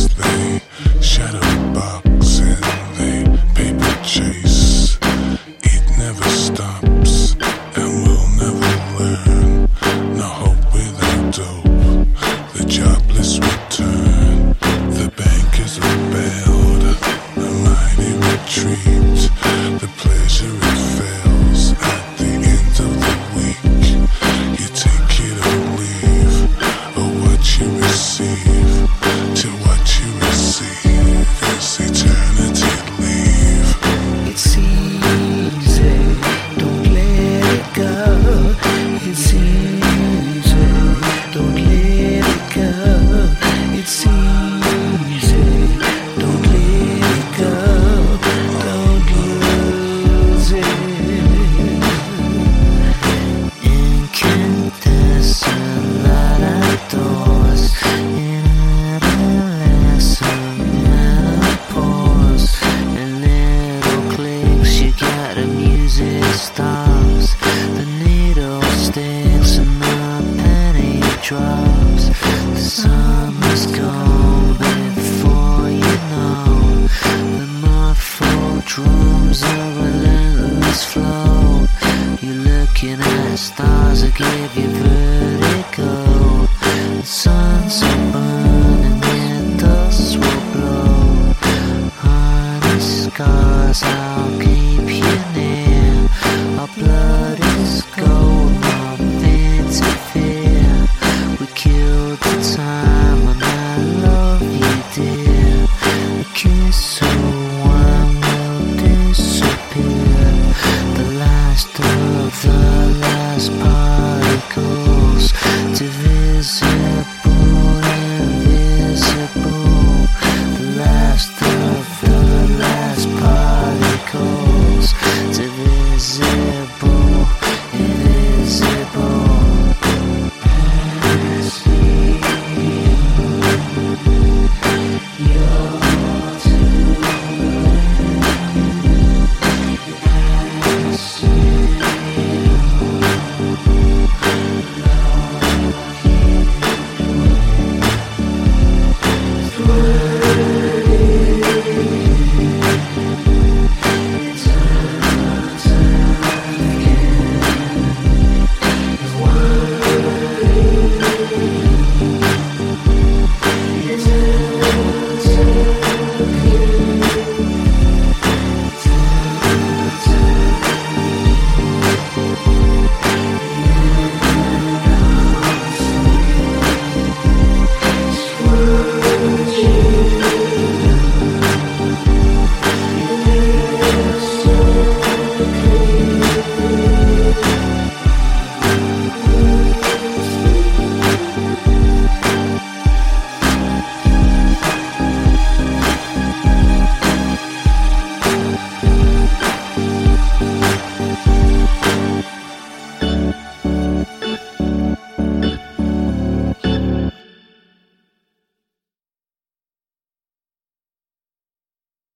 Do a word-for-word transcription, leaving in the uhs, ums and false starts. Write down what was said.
they shadow box and they paper chase. It never stops and we'll never learn. No hope without dope, the jobless return. The bankers rebelled, the mighty retreat. The pleasure it fails at the end of the week. You take it or leave, or what you receive. To what you receive is eternity leave. It's easy, don't let it go. It's easy, don't let it go. It's easy, don't let it go. Don't lose it. Incandescent light outdoors, in adolescent menopause, and little clicks, you got the music stops, the needle sticks and the penny drops. The summer's gone before you know. The muffled drums, a relentless flow. You're looking at stars that give you